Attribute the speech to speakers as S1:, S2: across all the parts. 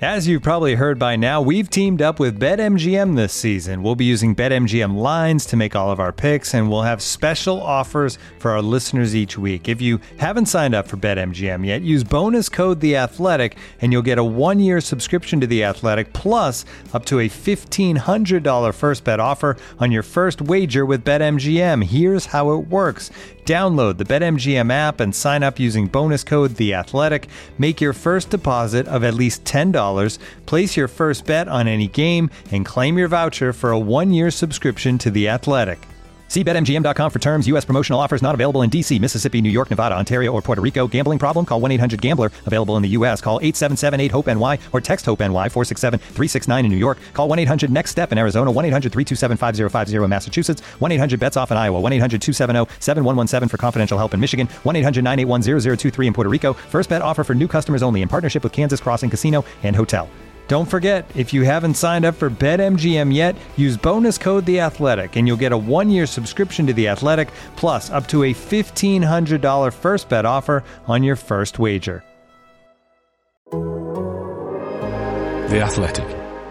S1: As you've probably heard by now, we've teamed up with BetMGM this season. We'll be using BetMGM lines to make all of our picks, and we'll have special offers for our listeners each week. If you haven't signed up for BetMGM yet, use bonus code The Athletic, and you'll get a 1-year subscription to The Athletic, plus up to a $1,500 first bet offer on your first wager with BetMGM. Here's how it works. Download the BetMGM app and sign up using bonus code The Athletic. Make your first deposit of at least $10. Place your first bet on any game and claim your voucher for a 1-year subscription to The Athletic. See BetMGM.com for terms. U.S. promotional offers not available in D.C., Mississippi, New York, Nevada, Ontario, or Puerto Rico. Gambling problem? Call 1-800-GAMBLER. Available in the U.S. Call 877-8-HOPE-NY or text HOPE-NY 467-369 in New York. Call 1-800-NEXT-STEP in Arizona. 1-800-327-5050 in Massachusetts. 1-800-BETS-OFF in Iowa. 1-800-270-7117 for confidential help in Michigan. 1-800-981-0023 in Puerto Rico. First bet offer for new customers only in partnership with Kansas Crossing Casino and Hotel. Don't forget, if you haven't signed up for BetMGM yet, use bonus code The Athletic, and you'll get a 1-year subscription to The Athletic, plus up to a $1,500 first bet offer on your first wager.
S2: The Athletic.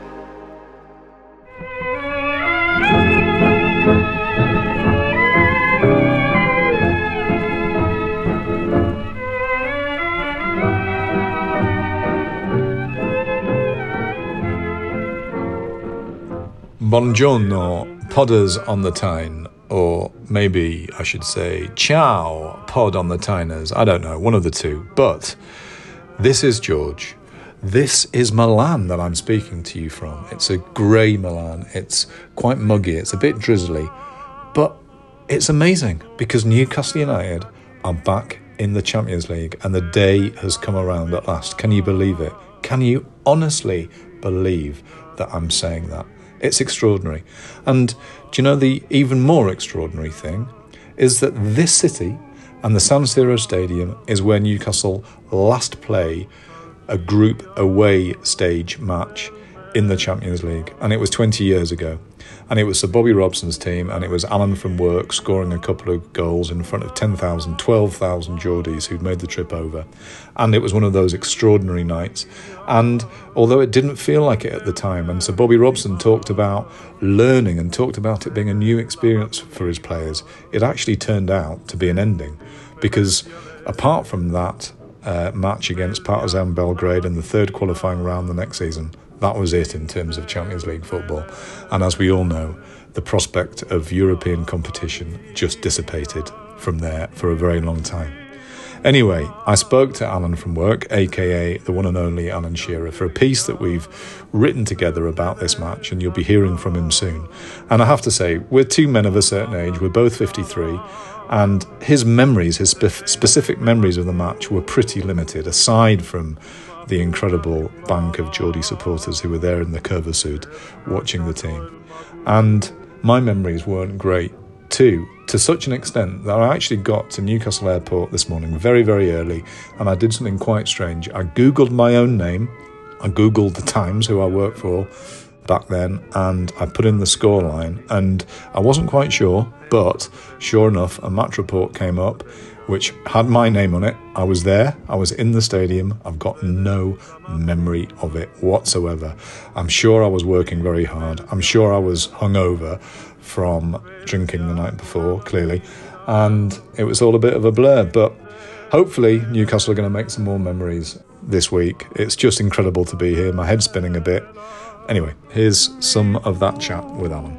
S3: Buongiorno, podders on the Tyne, or maybe I should say ciao, pod on the Tyners. I don't know, one of the two. But this is George. This is Milan that I'm speaking to you from. It's a grey Milan. It's quite muggy. It's a bit drizzly. But it's amazing because Newcastle United are back in the Champions League and the day has come around at last. Can you believe it? Can you honestly believe that I'm saying that? It's extraordinary. And do you know the even more extraordinary thing is that this city and the San Siro Stadium is where Newcastle last play a group away stage match in the Champions League. And it was 20 years ago. And it was Sir Bobby Robson's team, and it was Alan from Work scoring a couple of goals in front of 10,000, 12,000 Geordies who'd made the trip over. And it was one of those extraordinary nights. And although it didn't feel like it at the time, and Sir Bobby Robson talked about learning and talked about it being a new experience for his players, it actually turned out to be an ending. Because apart from that match against Partizan Belgrade in the third qualifying round the next season, that was it in terms of Champions League football. And as we all know, the prospect of European competition just dissipated from there for a very long time. Anyway, I spoke to Alan from Work, aka the one and only Alan Shearer, for a piece that we've written together about this match, and you'll be hearing from him soon. And I have to say, we're two men of a certain age, we're both 53, and his memories, his specific memories of the match were pretty limited, aside from the incredible bank of Geordie supporters who were there in the Curva suit watching the team. And my memories weren't great too, to such an extent that I actually got to Newcastle Airport this morning very, very early, and I did something quite strange. I Googled my own name, I Googled the Times, who I worked for back then, and I put in the scoreline, and I wasn't quite sure, but sure enough, a match report came up which had my name on it. I was there, I was in the stadium. I've got no memory of it whatsoever. I'm sure I was working very hard. I'm sure I was hungover from drinking the night before, clearly, and it was all a bit of a blur. But hopefully Newcastle are going to make some more memories this week. It's just incredible to be here. My head's spinning a bit. Anyway, here's some of that chat with Alan.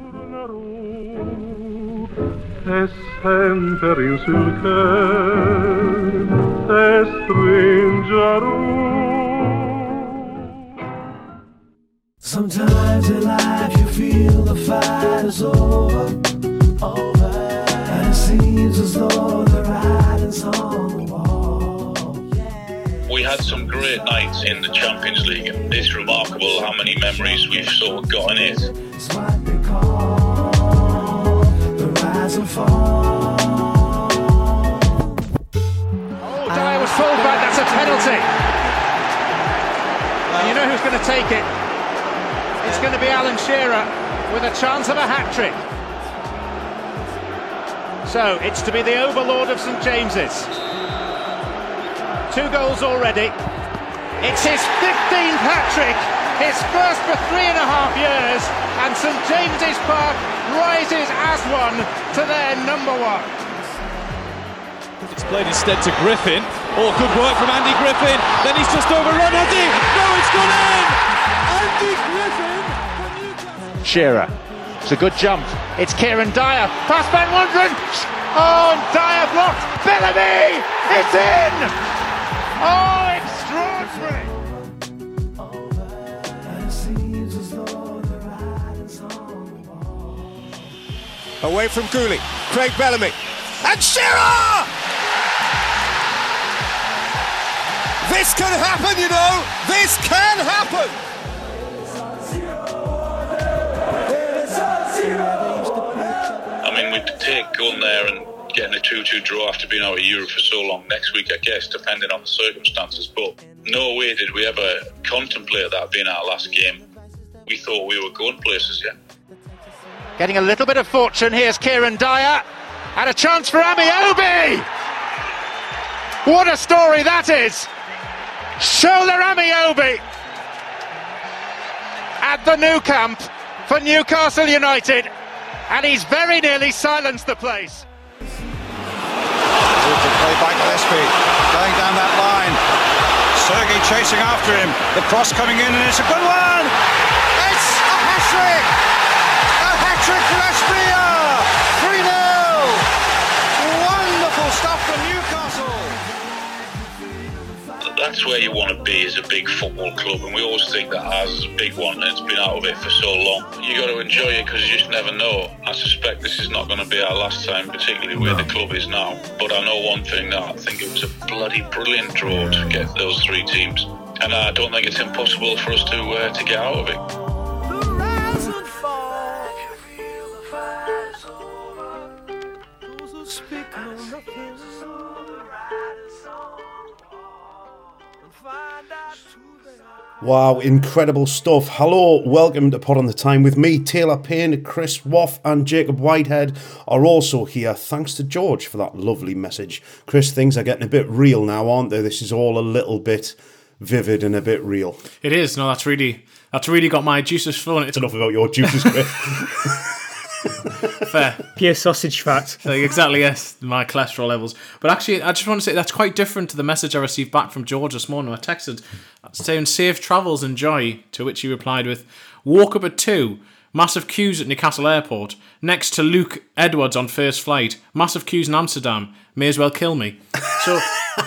S4: E sempre in sul te stringerò.
S5: Sometimes in life you feel the fight is over, and it seems as though the writing's on the wall.
S6: We had some great nights in the Champions League. It's remarkable how many memories we've sort of got in it.
S5: It's what they call the rise and fall.
S7: Oh, Dyer was pulled back. That's a penalty. And you know who's going to take it? It's going to be Alan Shearer with a chance of a hat-trick. So it's to be the overlord of St James's. 2 goals already. It's his 15th hat-trick, his first for 3.5 years, and St James's Park rises as one to their number one.
S8: It's played instead to Griffin. Oh, good work from Andy Griffin. Then he's just overrun, has he? No, it's gone in! Andy Griffin for Newcastle.
S7: Shearer. It's a good jump. It's Kieran Dyer. Pass Ben Wondren. Oh, and Dyer blocked. Bellamy! It's in! Oh, extraordinary!
S9: Away from Cooley. Craig Bellamy. And Shearer! This can happen, you know. This can happen.
S6: I mean, we'd take going there and getting a 2-2 draw after being out of Europe for so long next week, I guess, depending on the circumstances. But no way did we ever contemplate that being our last game. We thought we were going places, yeah.
S7: Getting a little bit of fortune. Here's Kieran Dyer. And a chance for Amiobi! What a story that is! Shoulder Amiobi at the Nou Camp for Newcastle United, and he's very nearly silenced the place.
S9: Good play by Gillespie, going down that line. Sergei chasing after him. The cross coming in, and it's a good one. It's a hat-trick. A hat-trick for Aspria. 3-0. Wonderful stuff from Newcastle.
S6: That's where you want to be as a big football club, and we always think that ours is a big one and it's been out of it for so long. You got to enjoy it because you just never know. I suspect this is not going to be our last time, particularly where the club is now. But I know one thing, that I think it was a bloody brilliant draw to get those three teams, and I don't think it's impossible for us to get out of it.
S10: Wow, incredible stuff. Hello, welcome to Pod on the Time with me, Taylor Payne, Chris Woff and Jacob Whitehead are also here. Thanks to George for that lovely message. Chris, things are getting a bit real now, aren't they? This is all a little bit vivid and a bit real.
S11: It is. No, that's really got my juices flowing.
S10: It's enough about your juices, Chris.
S11: Fair.
S12: Pure sausage fat.
S11: Exactly, yes, my cholesterol levels. But actually, I just want to say that's quite different to the message I received back from George this morning. I texted saying safe travels and joy, to which he replied with, woke up at 2, massive queues at Newcastle Airport, next to Luke Edwards on first flight, massive queues in Amsterdam, may as well kill me. So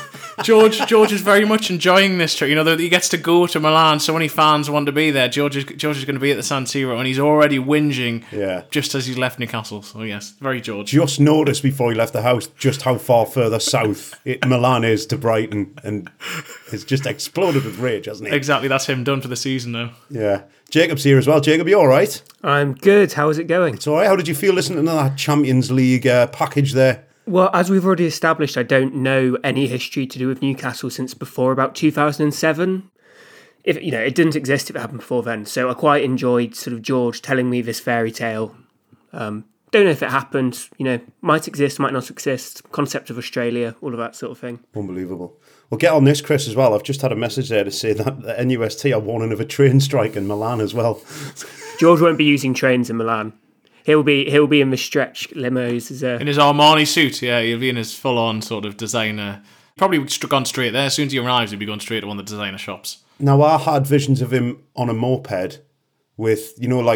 S11: George is very much enjoying this trip. You know, that he gets to go to Milan, so many fans want to be there. George is going to be at the San Siro, and he's already whinging just as he's left Newcastle. So yes, very George.
S10: Just noticed before he left the house just how far further south Milan is to Brighton, and it's just exploded with rage, hasn't he?
S11: Exactly, that's him done for the season now.
S10: Yeah. Jacob's here as well. Jacob, you all right?
S12: I'm good. How is it going?
S10: It's all right. How did you feel listening to that Champions League package there?
S12: Well, as we've already established, I don't know any history to do with Newcastle since before about 2007. It didn't exist if it happened before then. So I quite enjoyed sort of George telling me this fairy tale. Don't know if it happened. Might exist, might not exist. Concept of Australia, all of that sort of thing.
S10: Unbelievable. Well, get on this, Chris, as well. I've just had a message there to say that the NUST are warning of a train strike in Milan as well.
S12: George won't be using trains in Milan. He'll be in the stretch limos
S11: in his Armani suit. Yeah, he'll be in his full-on sort of designer. Probably gone straight there. As soon as he arrives, he'll be going straight to one of the designer shops.
S10: Now, I had visions of him on a moped with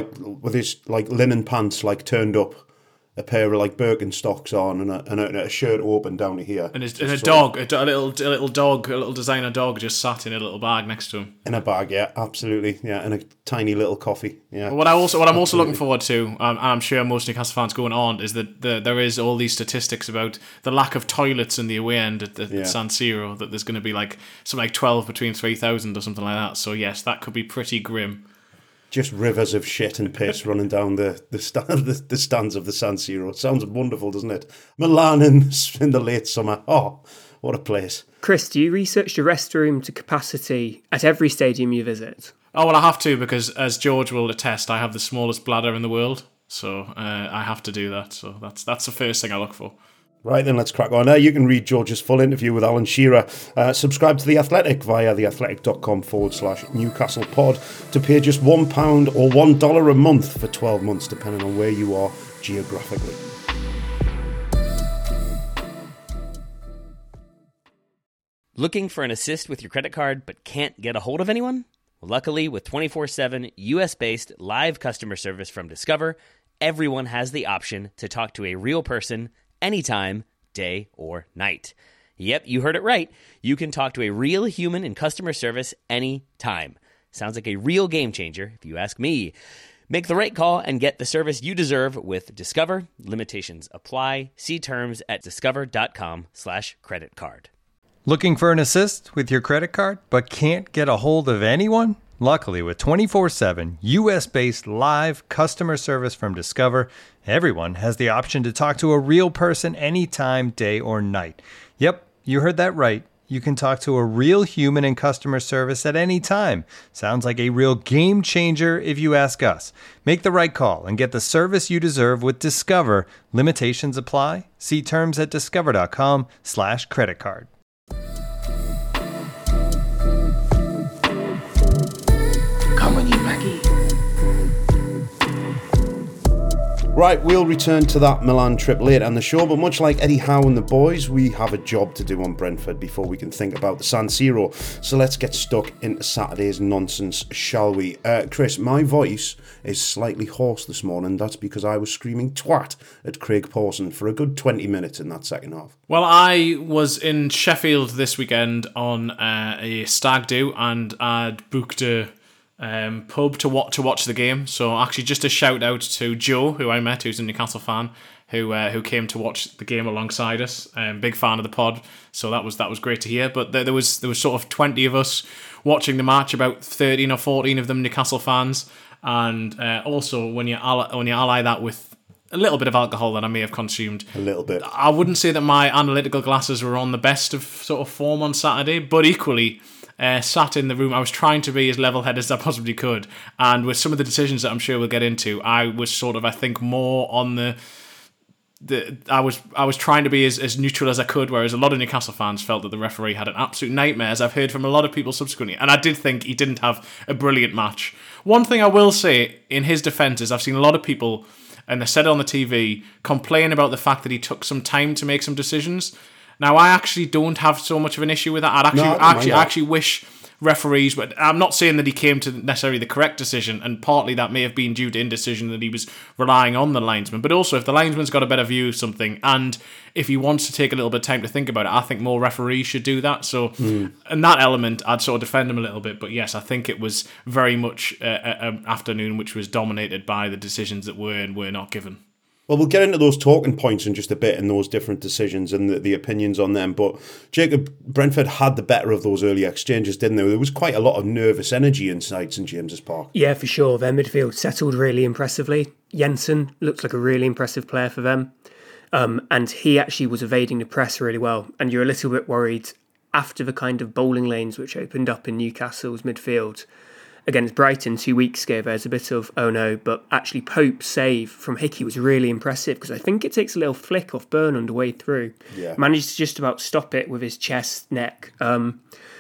S10: his linen pants turned up, a pair of Birkenstocks on, and a shirt open down to here,
S11: and a dog, a little designer dog just sat in a little bag next to him.
S10: In a bag, yeah, absolutely, yeah, and a tiny little coffee, yeah.
S11: What I'm also looking forward to, and I'm sure most Newcastle fans going on, is that there is all these statistics about the lack of toilets in the away end at San Siro. That there's going to be something like 12 between 3,000 or something like that. So yes, that could be pretty grim.
S10: Just rivers of shit and piss running down the stands of the San Siro. Sounds wonderful, doesn't it? Milan in the late summer. Oh, what a place.
S12: Chris, do you research the restroom to capacity at every stadium you visit?
S11: Oh, well, I have to, because as George will attest, I have the smallest bladder in the world. So I have to do that. So that's the first thing I look for.
S10: Right, then let's crack on. You can read George's full interview with Alan Shearer. Subscribe to The Athletic via theathletic.com/Newcastle pod to pay just £1 or $1 a month for 12 months, depending on where you are geographically.
S13: Looking for an assist with your credit card but can't get a hold of anyone? Well, luckily, with 24/7 US-based live customer service from Discover, everyone has the option to talk to a real person anytime, day or night. Yep, you heard it right. You can talk to a real human in customer service anytime. Sounds like a real game changer, if you ask me. Make the right call and get the service you deserve with Discover. Limitations apply. See terms at discover.com/creditcard.
S1: Looking for an assist with your credit card but can't get a hold of anyone? Luckily, with 24/7 US-based live customer service from Discover, everyone has the option to talk to a real person anytime, day or night. Yep, you heard that right. You can talk to a real human in customer service at any time. Sounds like a real game changer if you ask us. Make the right call and get the service you deserve with Discover. Limitations apply. See terms at discover.com/creditcard.
S5: Come with you, Maggie.
S10: Right, we'll return to that Milan trip later in the show, but much like Eddie Howe and the boys, we have a job to do on Brentford before we can think about the San Siro. So let's get stuck into Saturday's nonsense, shall we? Chris, my voice is slightly hoarse this morning. That's because I was screaming twat at Craig Pawson for a good 20 minutes in that second half.
S11: Well, I was in Sheffield this weekend on a stag do, and I'd booked a pub to watch the game. So actually, just a shout out to Joe, who I met, who's a Newcastle fan, who came to watch the game alongside us. Big fan of the pod, so that was great to hear. But there was sort of 20 of us watching the match, about 13 or 14 of them Newcastle fans, and also when you ally that with a little bit of alcohol that I may have consumed.
S10: A little bit.
S11: I wouldn't say that my analytical glasses were on the best of sort of form on Saturday, but equally. Sat in the room, I was trying to be as level-headed as I possibly could, and with some of the decisions that I'm sure we'll get into, I was sort of, I think, more on I was trying to be as neutral as I could, whereas a lot of Newcastle fans felt that the referee had an absolute nightmare, as I've heard from a lot of people subsequently, and I did think he didn't have a brilliant match. One thing I will say in his defence is I've seen a lot of people, and they said it on the TV, complain about the fact that he took some time to make some decisions. Now, I actually don't have so much of an issue with that. I actually wish referees, but I'm not saying that he came to necessarily the correct decision, and partly that may have been due to indecision that he was relying on the linesman. But also, if the linesman's got a better view of something, and if he wants to take a little bit of time to think about it, I think more referees should do that. So, in that element, I'd sort of defend him a little bit. But yes, I think it was very much an afternoon which was dominated by the decisions that were and were not given.
S10: Well, we'll get into those talking points in just a bit and those different decisions and the opinions on them. But, Jacob, Brentford had the better of those early exchanges, didn't they? There was quite a lot of nervous energy inside St James's Park.
S12: Yeah, for sure. Their midfield settled really impressively. Jensen looks like a really impressive player for them. And he actually was evading the press really well. And you're a little bit worried after the kind of bowling lanes which opened up in Newcastle's midfield. Against Brighton 2 weeks ago, there's a bit of, oh no, but actually Pope's save from Hickey was really impressive because I think it takes a little flick off Burnham the way through.
S10: Yeah.
S12: Managed to just about stop it with his chest, neck, and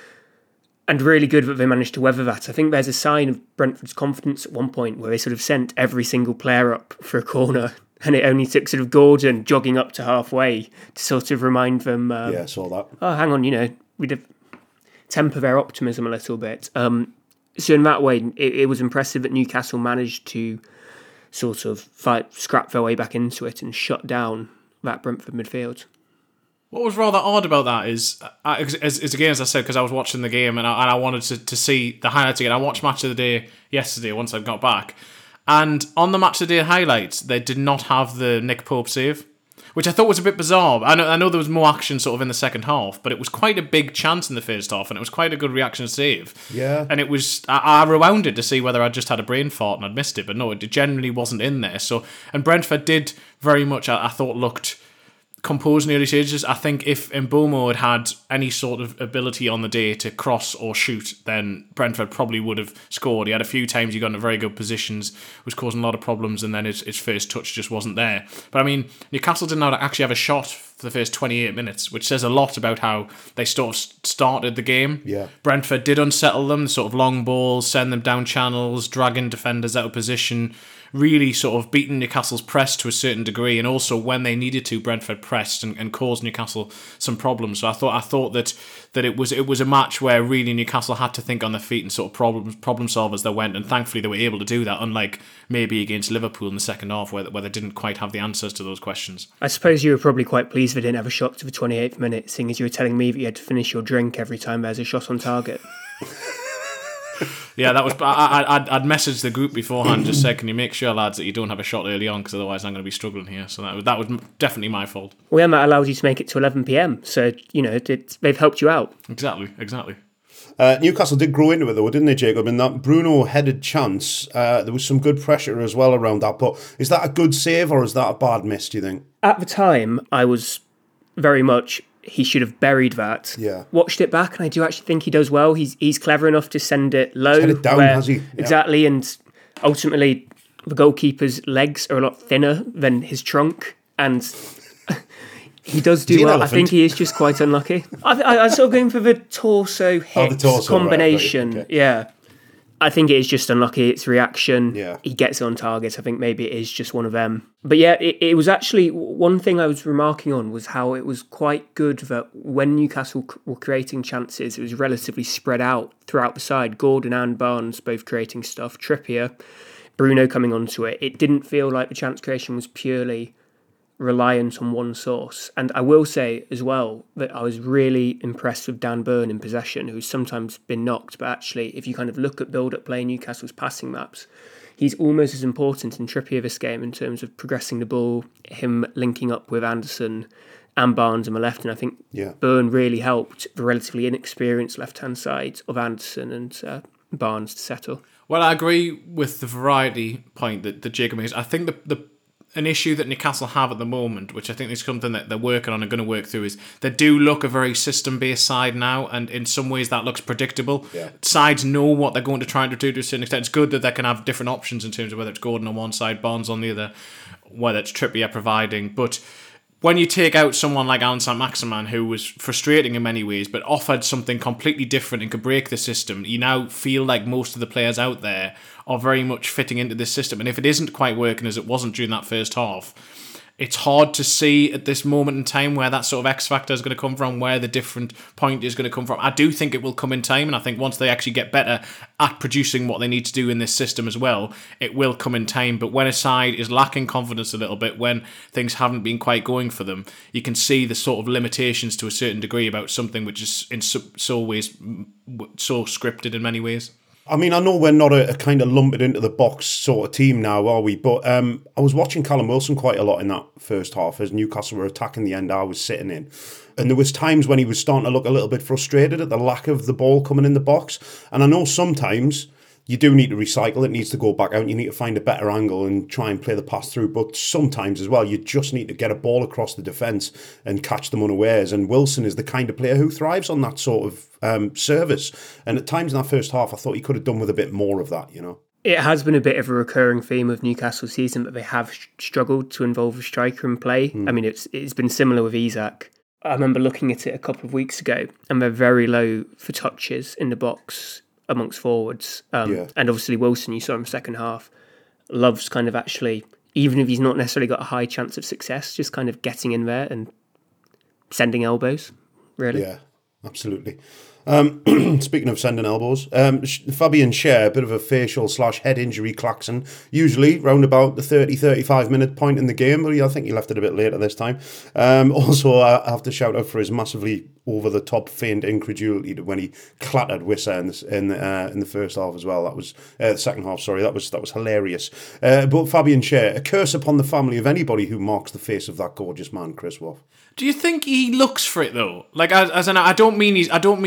S12: really good that they managed to weather that. I think there's a sign of Brentford's confidence at one point where they sort of sent every single player up for a corner, and it only took sort of Gordon jogging up to halfway to sort of remind them,
S10: yeah, I saw that.
S12: Oh, hang on, we'd temper their optimism a little bit. So in that way, it was impressive that Newcastle managed to sort of scrap their way back into it and shut down that Brentford midfield.
S11: What was rather odd about that is as I said, because I was watching the game and I wanted to see the highlights again. I watched Match of the Day yesterday once I got back. And on the Match of the Day highlights, they did not have the Nick Pope save, which I thought was a bit bizarre. I know there was more action sort of in the second half, but it was quite a big chance in the first half, and it was quite a good reaction save.
S10: Yeah.
S11: And it was, I rewound it to see whether I'd just had a brain fart and I'd missed it, but no, it generally wasn't in there. So, and Brentford did very much, I thought, looked composed in the early stages. I think if Mbomo had any sort of ability on the day to cross or shoot, then Brentford probably would have scored. He had a few times he got into very good positions, was causing a lot of problems, and then his first touch just wasn't there. But I mean, Newcastle didn't actually have a shot for the first 28 minutes, which says a lot about how they sort of started the game.
S10: Yeah.
S11: Brentford did unsettle them, sort of long balls, send them down channels, dragging defenders out of position, really sort of beating Newcastle's press to a certain degree, and also when they needed to, Brentford pressed and caused Newcastle some problems. So I thought that it was a match where really Newcastle had to think on their feet and sort of problem solve as they went, and thankfully they were able to do that, unlike maybe against Liverpool in the second half where they didn't quite have the answers to those questions.
S12: I suppose you were probably quite pleased they didn't have a shot to the 28th minute, seeing as you were telling me that you had to finish your drink every time there's a shot on target.
S11: Yeah, that was. I'd messaged the group beforehand, just said, "Can you make sure, lads, that you don't have a shot early on, because otherwise I'm going to be struggling here." So that was definitely my fault.
S12: Well, that allowed you to make it to 11 p.m. So they've helped you out.
S11: Exactly.
S10: Newcastle did grow into it though, didn't they, Jacob? In that Bruno headed chance, there was some good pressure as well around that. But is that a good save or is that a bad miss, do you think?
S12: At the time, I was very much, he should have buried that.
S10: Yeah.
S12: Watched it back, and I do actually think he does well. He's clever enough to send it low.
S10: He's headed down, has he? Yeah.
S12: Exactly, and ultimately the goalkeeper's legs are a lot thinner than his trunk, and he does do well. I think he is just quite unlucky. I sort of going for the torso hit combination. Right, okay. Yeah. I think it is just unlucky. It's reaction.
S10: Yeah.
S12: He gets on target. I think maybe it is just one of them. But yeah, it was actually, one thing I was remarking on was how it was quite good that when Newcastle were creating chances, it was relatively spread out throughout the side. Gordon and Barnes both creating stuff. Trippier, Bruno coming onto it. It didn't feel like the chance creation was purely reliant on one source. And I will say as well that I was really impressed with Dan Burn in possession, who's sometimes been knocked, but actually if you kind of look at build-up play, Newcastle's passing maps, he's almost as important in Trippier this game in terms of progressing the ball, him linking up with Anderson and Barnes on the left, and I think Burn really helped the relatively inexperienced left-hand side of Anderson and Barnes to settle.
S11: Well, I agree with the variety point that Jacob makes. I think an issue that Newcastle have at the moment, which I think is something that they're working on and going to work through, is they do look a very system-based side now, and in some ways that looks predictable.
S10: Yeah.
S11: Sides know what they're going to try to do to a certain extent. It's good that they can have different options in terms of whether it's Gordon on one side, Barnes on the other, whether it's Trippier providing. But when you take out someone like Alan Saint-Maximin, who was frustrating in many ways, but offered something completely different and could break the system, you now feel like most of the players out there are very much fitting into this system. And if it isn't quite working as it wasn't during that first half, it's hard to see at this moment in time where that sort of X factor is going to come from, where the different point is going to come from. I do think it will come in time, and I think once they actually get better at producing what they need to do in this system as well, it will come in time. But when a side is lacking confidence a little bit, when things haven't been quite going for them, you can see the sort of limitations to a certain degree about something which is in so ways so scripted in many ways.
S10: I mean, I know we're not a kind of lump it into the box sort of team now, are we? But I was watching Callum Wilson quite a lot in that first half as Newcastle were attacking the end I was sitting in. And there was times when he was starting to look a little bit frustrated at the lack of the ball coming in the box. And I know sometimes you do need to recycle, it needs to go back out, you need to find a better angle and try and play the pass through. But sometimes as well, you just need to get a ball across the defence and catch them unawares. And Wilson is the kind of player who thrives on that sort of service. And at times in that first half, I thought he could have done with a bit more of that, you know.
S12: It has been a bit of a recurring theme of Newcastle's season, but they have struggled to involve a striker in play. I mean, it's been similar with Isak. I remember looking at it a couple of weeks ago, and they're very low for touches in the box amongst forwards. And obviously Wilson, you saw him second half, loves kind of actually, even if he's not necessarily got a high chance of success, just kind of getting in there and sending elbows, really.
S10: Yeah, absolutely. Speaking of sending elbows, Fabian Schär, a bit of a facial/head injury klaxon, usually round about the 30-35 minute point in the game, but I think he left it a bit later this time. Also, I have to shout out for his massively over-the-top feigned incredulity when he clattered Wissa in the first half as well. That was the second half. Sorry, that was hilarious. But Fabian Schär, a curse upon the family of anybody who marks the face of that gorgeous man, Chris Woff.
S11: Do you think he looks for it though? Like, as in, I don't mean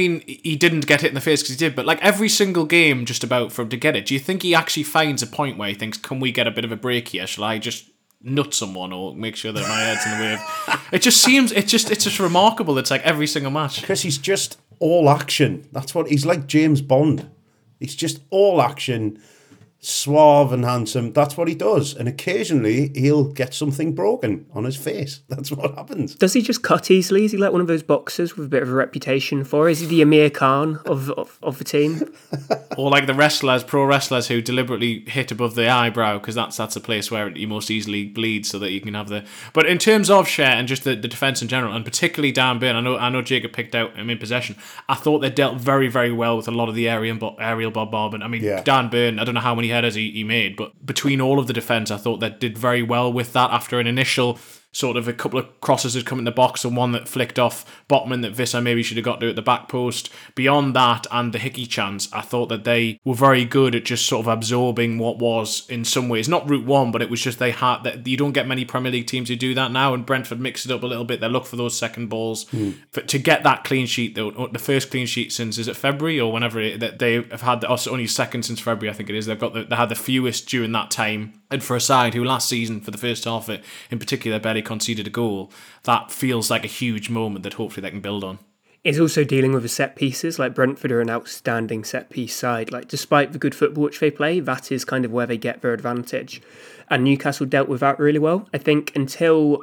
S11: he didn't get hit in the face because he did, but like every single game, just about for him to get it. Do you think he actually finds a point where he thinks, "Can we get a bit of a break here? Shall I just nut someone or make sure that my head's in the way of..." It just seems it's just remarkable. It's like every single match.
S10: Chris, he's just all action. That's what he's like. James Bond. He's just all action. suave and handsome. That's what he does. And occasionally he'll get something broken on his face. That's what happens.
S12: Does he just cut easily? Is he like one of those boxers with a bit of a reputation for? Is he the Amir Khan of the team?
S11: Or like the pro wrestlers who deliberately hit above the eyebrow, because that's a place where you most easily bleed, so that you can have the... But in terms of Schär and just the defence in general, and particularly Dan Burn, I know Jacob picked out him in possession, I thought they dealt very, very well with a lot of the aerial bombardment. I mean, Dan Burn, I don't know how many headers he made, but between all of the defence, I thought they did very well with that after an initial... sort of a couple of crosses had come in the box and one that flicked off Botman that Visser maybe should have got to at the back post. Beyond that and the Hickey chance, I thought that they were very good at just sort of absorbing what was in some ways not Route 1, but it was just they had that. You don't get many Premier League teams who do that now, and Brentford mixed it up a little bit. They look for those second balls to get that clean sheet, though. The first clean sheet since, is it February or whenever that they have had, only second since February, I think it is. They had the fewest during that time. And for a side who last season, for the first half of it in particular, barely conceded a goal, that feels like a huge moment that hopefully they can build on.
S12: Is also dealing with the set pieces. Like, Brentford are an outstanding set piece side. Like, despite the good football which they play, that is kind of where they get their advantage. And Newcastle dealt with that really well. I think until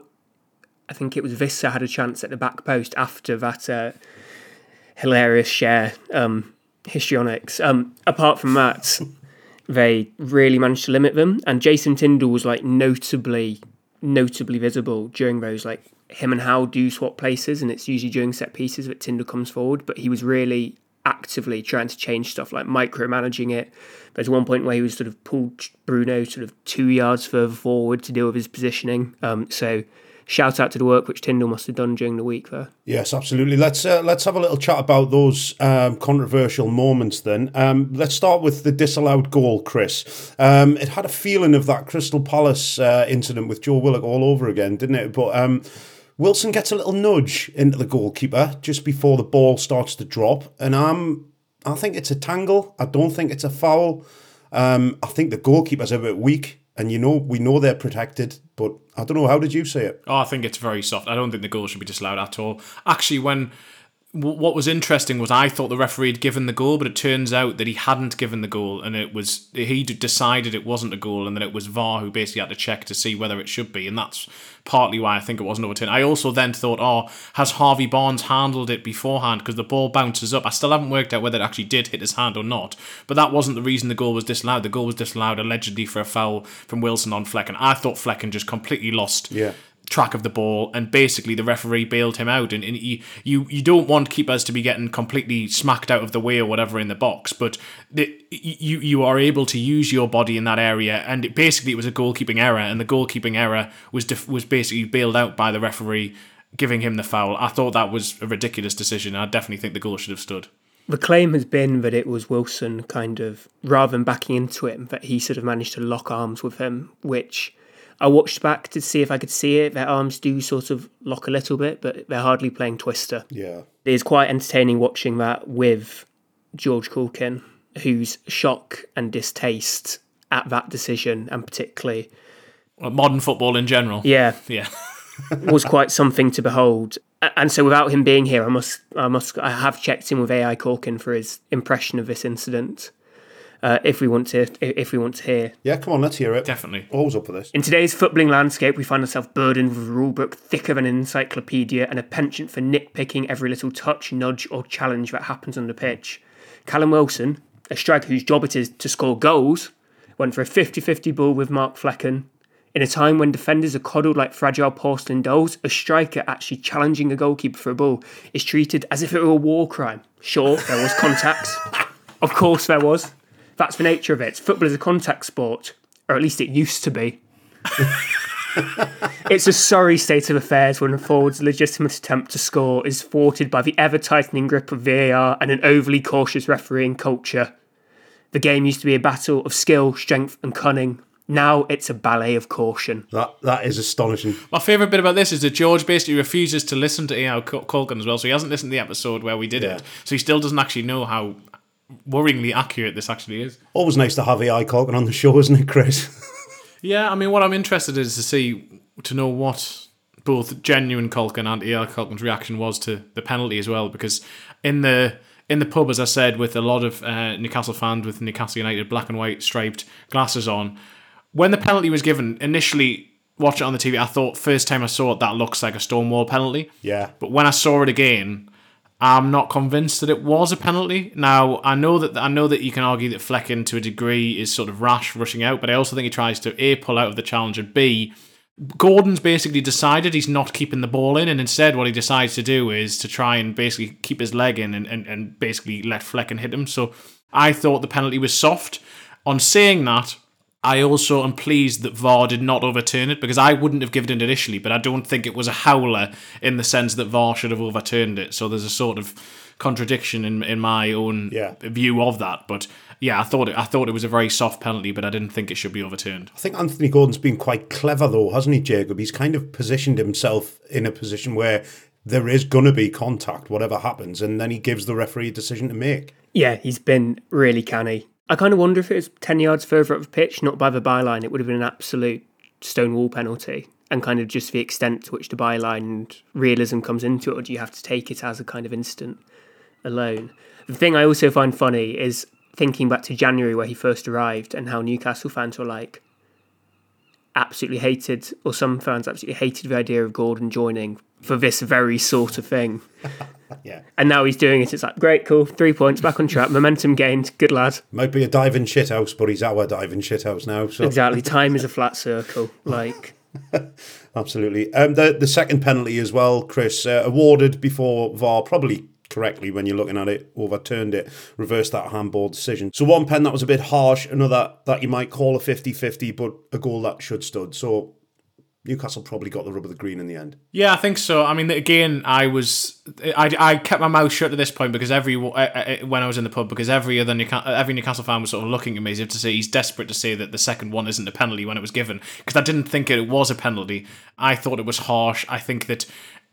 S12: it was Visser had a chance at the back post after that hilarious Schär histrionics. Apart from that, they really managed to limit them. And Jason Tindall was like notably visible during those, like, him and Howe do swap places, and it's usually during set pieces that Tindall comes forward, but he was really actively trying to change stuff, like micromanaging it. There's one point where he was sort of pulled Bruno sort of 2 yards further forward to deal with his positioning. So shout out to the work which Tindall must have done during the week there.
S10: Yes, absolutely. Let's have a little chat about those controversial moments then. Let's start with the disallowed goal, Chris. It had a feeling of that Crystal Palace incident with Joe Willock all over again, didn't it? But Wilson gets a little nudge into the goalkeeper just before the ball starts to drop, and I think it's a tangle. I don't think it's a foul. I think the goalkeeper's a bit weak. And we know they're protected, but I don't know. How did you see it?
S11: Oh, I think it's very soft. I don't think the goal should be disallowed at all. Actually, what was interesting was I thought the referee had given the goal, but it turns out that he hadn't given the goal, and he decided it wasn't a goal, and then it was VAR who basically had to check to see whether it should be, and that's partly why I think it wasn't overturned. I also then thought, has Harvey Barnes handled it beforehand, because the ball bounces up. I still haven't worked out whether it actually did hit his hand or not, but that wasn't the reason the goal was disallowed. The goal was disallowed allegedly for a foul from Wilson on Flecken. I thought Flecken just completely lost track of the ball, and basically the referee bailed him out. And you don't want keepers to be getting completely smacked out of the way or whatever in the box, but you are able to use your body in that area, and basically it was a goalkeeping error, and the goalkeeping error was basically bailed out by the referee giving him the foul. I thought that was a ridiculous decision. I definitely think the goal should have stood.
S12: The claim has been that it was Wilson kind of, rather than backing into it, that he sort of managed to lock arms with him, which I watched back to see if I could see it. Their arms do sort of lock a little bit, but they're hardly playing Twister.
S10: Yeah.
S12: It is quite entertaining watching that with George Caulkin, whose shock and distaste at that decision, and particularly
S11: modern football in general.
S12: Yeah. Was quite something to behold. And so without him being here, I have checked in with AI Caulkin for his impression of this incident. If we want to hear.
S10: Yeah, come on, let's hear it.
S11: Definitely.
S10: Always up for this.
S12: In today's footballing landscape, we find ourselves burdened with a rulebook thicker than an encyclopedia and a penchant for nitpicking every little touch, nudge or challenge that happens on the pitch. Callum Wilson, a striker whose job it is to score goals, went for a 50-50 ball with Mark Flecken. In a time when defenders are coddled like fragile porcelain dolls, a striker actually challenging a goalkeeper for a ball is treated as if it were a war crime. Sure, there was contact. Of course there was. That's the nature of it. Football is a contact sport, or at least it used to be. It's a sorry state of affairs when a forward's legitimate attempt to score is thwarted by the ever-tightening grip of VAR and an overly cautious refereeing culture. The game used to be a battle of skill, strength and cunning. Now it's a ballet of caution.
S10: That is astonishing.
S11: My favourite bit about this is that George basically refuses to listen to A.I. Caulkin as well, so he hasn't listened to the episode where we did it. So he still doesn't actually know how worryingly accurate this actually is.
S10: Always nice to have AI Caulkin on the show, isn't it, Chris?
S11: Yeah, I mean, what I'm interested in is to know what both genuine Caulkin and AI Caulkin's reaction was to the penalty as well, because in the in the pub, as I said, with a lot of Newcastle fans with Newcastle United black and white striped glasses on. When the penalty was given, initially watching it on the TV, I thought first time I saw it, that looks like a Stonewall penalty.
S10: Yeah.
S11: But when I saw it again, I'm not convinced that it was a penalty. Now, I know that you can argue that Flecken to a degree is sort of rash rushing out, but I also think he tries to A, pull out of the challenge, and B, Gordon's basically decided he's not keeping the ball in, and instead what he decides to do is to try and basically keep his leg in and basically let Flecken hit him. So I thought the penalty was soft. On saying that, I also am pleased that VAR did not overturn it, because I wouldn't have given it initially, but I don't think it was a howler in the sense that VAR should have overturned it. So there's a sort of contradiction in my own view of that. But yeah, I thought it was a very soft penalty, but I didn't think it should be overturned.
S10: I think Anthony Gordon's been quite clever though, hasn't he, Jacob? He's kind of positioned himself in a position where there is going to be contact, whatever happens, and then he gives the referee a decision to make.
S12: Yeah, he's been really canny. I kind of wonder if it was 10 yards further up the pitch, not by the byline, it would have been an absolute Stonewall penalty, and kind of just the extent to which the byline and realism comes into it, or do you have to take it as a kind of instant alone? The thing I also find funny is thinking back to January where he first arrived and how Newcastle fans were like absolutely hated, or some fans absolutely hated the idea of Gordon joining for this very sort of thing.
S10: Yeah.
S12: And now he's doing it. It's like, great, cool, 3 points, back on track, momentum gained, good lad.
S10: Might be a diving shithouse, but he's our diving shithouse now. So.
S12: Exactly, time is a flat circle. Like,
S10: absolutely. The second penalty as well, Chris, awarded before VAR, probably correctly when you're looking at it, overturned it, reversed that handball decision. So one pen that was a bit harsh, another that you might call a 50-50, but a goal that should stood. So Newcastle probably got the rub of the green in the end.
S11: Yeah, I think so. I mean, again, I kept my mouth shut at this point because when I was in the pub, because every Newcastle fan was sort of looking at me as if to say he's desperate to say that the second one isn't a penalty when it was given, because I didn't think it was a penalty. I thought it was harsh. I think that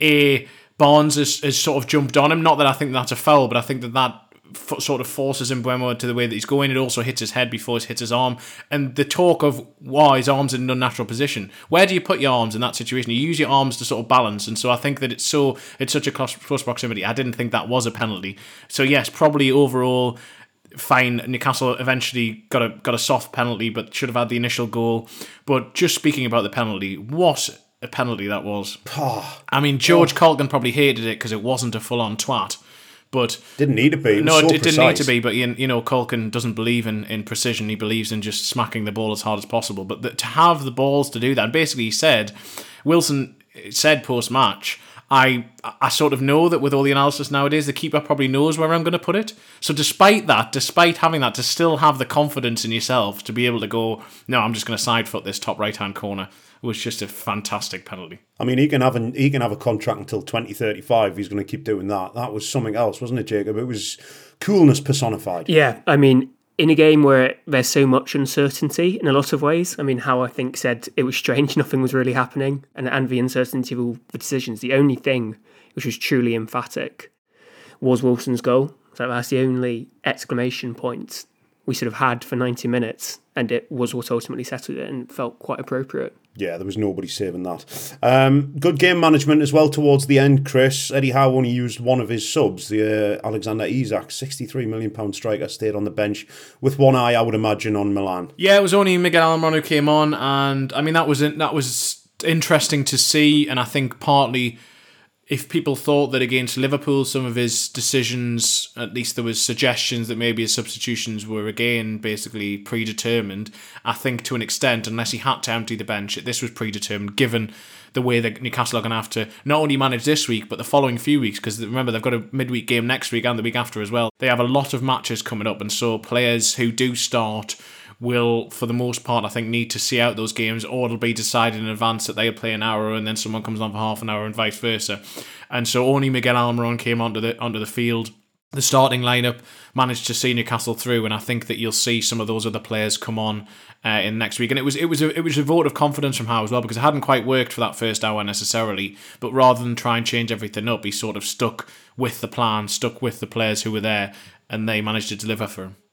S11: Barnes has sort of jumped on him. Not that I think that's a foul, but I think that sort of forces Mbeumo to the way that he's going. It also hits his head before it hits his arm. And the talk of, wow, his arm's in an unnatural position. Where do you put your arms in that situation? You use your arms to sort of balance. And so I think that it's such a close proximity. I didn't think that was a penalty. So yes, probably overall fine. Newcastle eventually got a soft penalty, but should have had the initial goal. But just speaking about the penalty, what a penalty that was. I mean, George Colgan probably hated it because it wasn't a full-on twat. But
S10: didn't need to be.
S11: It didn't need to be. But Colgan doesn't believe in precision. He believes in just smacking the ball as hard as possible. But to have the balls to do that, and basically he said, Wilson said post match, I sort of know that with all the analysis nowadays, the keeper probably knows where I'm going to put it. So despite having that, to still have the confidence in yourself to be able to go, no, I'm just going to side foot this top right hand corner, was just a fantastic penalty.
S10: I mean, he can have a contract until 2035. He's going to keep doing that. That was something else, wasn't it, Jacob? It was coolness personified.
S12: Yeah, I mean, in a game where there's so much uncertainty in a lot of ways, I mean, Howe, I think, said it was strange, nothing was really happening, and the uncertainty of all the decisions. The only thing which was truly emphatic was Wilson's goal. So that's the only exclamation point we sort of had for 90 minutes, and it was what ultimately settled it and felt quite appropriate.
S10: Yeah, there was nobody saving that. Good game management as well towards the end, Chris. Eddie Howe only used one of his subs, the Alexander Isak, £63 million striker, stayed on the bench with one eye, I would imagine, on Milan.
S11: Yeah, it was only Miguel Almiron who came on, and I mean that was interesting to see, and I think partly if people thought that against Liverpool, some of his decisions, at least there was suggestions that maybe his substitutions were again basically predetermined. I think to an extent, unless he had to empty the bench, this was predetermined given the way that Newcastle are going to have to not only manage this week, but the following few weeks, because remember, they've got a midweek game next week and the week after as well. They have a lot of matches coming up, and so players who do start will, for the most part, I think, need to see out those games, or it'll be decided in advance that they'll play an hour and then someone comes on for half an hour and vice versa. And so only Miguel Almiron came onto the field. The starting lineup managed to see Newcastle through, and I think that you'll see some of those other players come on in next week. And it was a vote of confidence from Howe as well, because it hadn't quite worked for that first hour necessarily. But rather than try and change everything up, he sort of stuck with the plan, stuck with the players who were there, and they managed to deliver for him.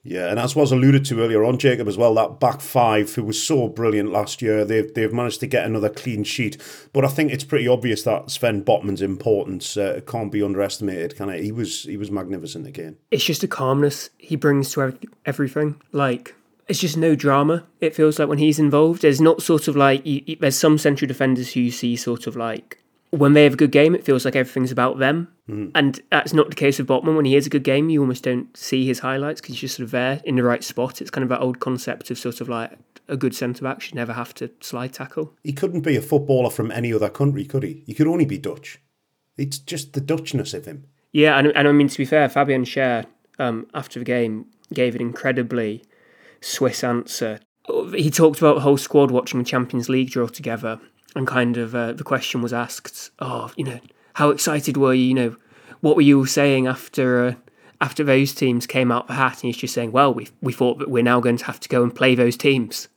S10: Yeah, and as was alluded to earlier on, Jacob, as well, that back five, who was so brilliant last year, they've managed to get another clean sheet. But I think it's pretty obvious that Sven Botman's importance can't be underestimated, can it? He was magnificent again.
S12: It's just a calmness he brings to everything. Like, it's just no drama, it feels like, when he's involved. There's not sort of like, there's some central defenders who you see sort of like, when they have a good game, it feels like everything's about them. And that's not the case with Botman. When he has a good game, you almost don't see his highlights because he's just sort of there in the right spot. It's kind of that old concept of sort of like a good centre-back should never have to slide tackle.
S10: He couldn't be a footballer from any other country, could he? He could only be Dutch. It's just the Dutchness of him.
S12: Yeah, and I mean, to be fair, Fabian Schär, after the game, gave an incredibly Swiss answer. He talked about the whole squad watching the Champions League draw together. And kind of the question was asked, how excited were you? What were you all saying after those teams came out the hat? And he's just saying, well, we thought that we're now going to have to go and play those teams.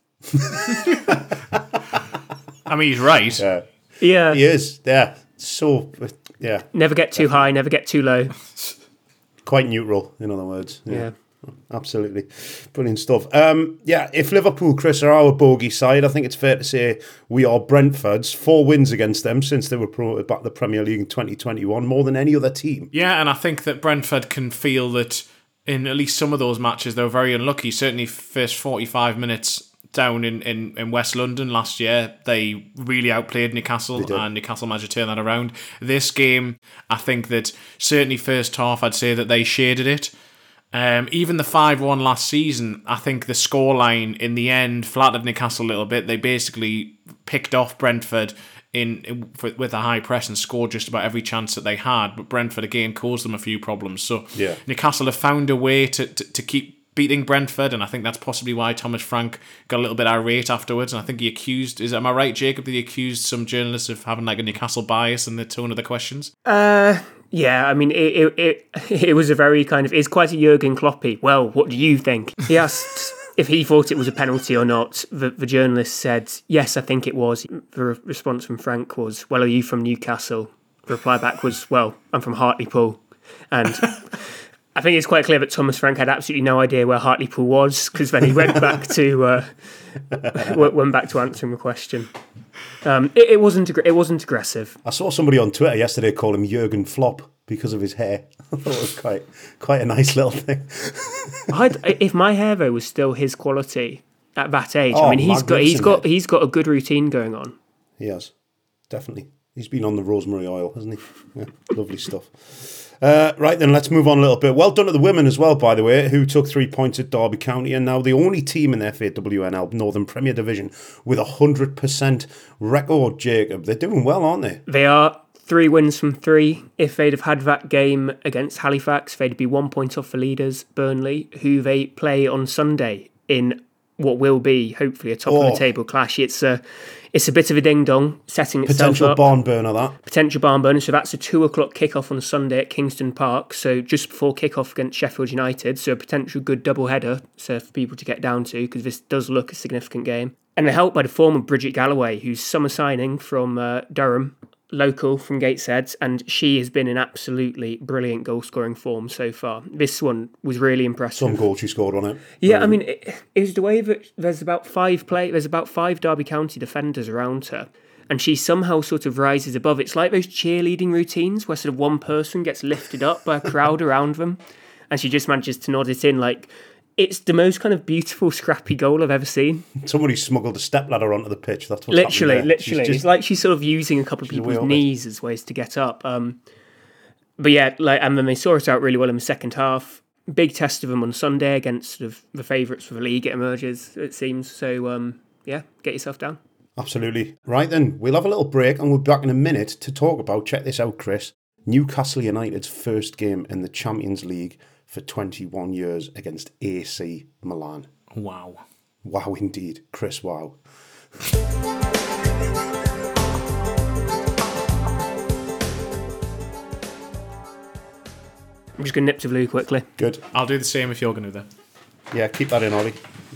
S11: I mean, he's right.
S12: Yeah.
S10: He is, yeah. So, yeah.
S12: Never get too high, never get too low.
S10: Quite neutral, in other words.
S12: Yeah.
S10: Absolutely. Brilliant stuff. If Liverpool, Chris, are our bogey side, I think it's fair to say we are Brentford's. 4 wins against them since they were promoted back to the Premier League in 2021, more than any other team.
S11: Yeah, and I think that Brentford can feel that in at least some of those matches they were very unlucky. Certainly first 45 minutes down in West London last year, they really outplayed Newcastle, and Newcastle managed to turn that around. This game, I think that certainly first half, I'd say that they shaded it. Even the 5-1 last season, I think the scoreline in the end flattered Newcastle a little bit. They basically picked off Brentford with a high press and scored just about every chance that they had. But Brentford again caused them a few problems. So Newcastle have found a way to keep beating Brentford, and I think that's possibly why Thomas Frank got a little bit irate afterwards. And I think he accused, am I right, Jacob, that he accused some journalists of having like a Newcastle bias in the tone of the questions?
S12: Yeah, I mean, it was a very kind of, it's quite a Jurgen Kloppy. Well, what do you think? He asked if he thought it was a penalty or not. The journalist said, yes, I think it was. The response from Frank was, well, are you from Newcastle? The reply back was, well, I'm from Hartlepool. And I think it's quite clear that Thomas Frank had absolutely no idea where Hartlepool was, because then he went back to answering the question. It wasn't aggressive.
S10: I saw somebody on Twitter yesterday call him Jurgen Flop because of his hair. I thought it was quite a nice little thing.
S12: If my hair though was still his quality at that age, I mean he's got a good routine going on.
S10: He has, definitely. He's been on the rosemary oil, hasn't he? Yeah, lovely stuff. Right then, let's move on a little bit. Well done to the women as well, by the way, who took 3 points at Derby County and now the only team in the FAWNL Northern Premier Division with 100% record, Jacob. They're doing well, aren't they?
S12: They are. 3 wins from 3. If they'd have had that game against Halifax, they'd be 1 point off the leaders, Burnley, who they play on Sunday in what will be, hopefully, a top-of-the-table clash. It's a bit of a ding-dong, setting itself
S10: Potential
S12: up.
S10: barn burner, that.
S12: Potential barn burner. So that's a 2 o'clock kickoff on Sunday at Kingston Park. So just before kickoff against Sheffield United. So a potential good double-header for people to get down to, because this does look a significant game. And they're helped by the form of Bridget Galloway, who's summer signing from Durham, local from Gateshead, and she has been in absolutely brilliant goal-scoring form so far. This one was really impressive.
S10: Some goal she scored on it.
S12: Yeah, I mean, it was the way that there's about 5 Derby County defenders around her, and she somehow sort of rises above. It's like those cheerleading routines where sort of one person gets lifted up by a crowd around them, and she just manages to nod it in like... It's the most kind of beautiful, scrappy goal I've ever seen.
S10: Somebody smuggled a stepladder onto the pitch. That's what's
S12: literally.
S10: It's
S12: like she's sort of using a couple of people's knees as ways to get up. But yeah, and then they saw it out really well in the second half. Big test of them on Sunday against sort of the favourites for the league. It emerges, it seems. So get yourself down.
S10: Absolutely. Right then, we'll have a little break and we'll be back in a minute to talk about, check this out, Chris, Newcastle United's first game in the Champions League for 21 years against AC Milan.
S11: Wow.
S10: Wow, indeed. Chris, wow.
S12: I'm just going to nip to Blue quickly.
S10: Good.
S11: I'll do the same if you're going to do that.
S10: Yeah, keep that in, Ollie.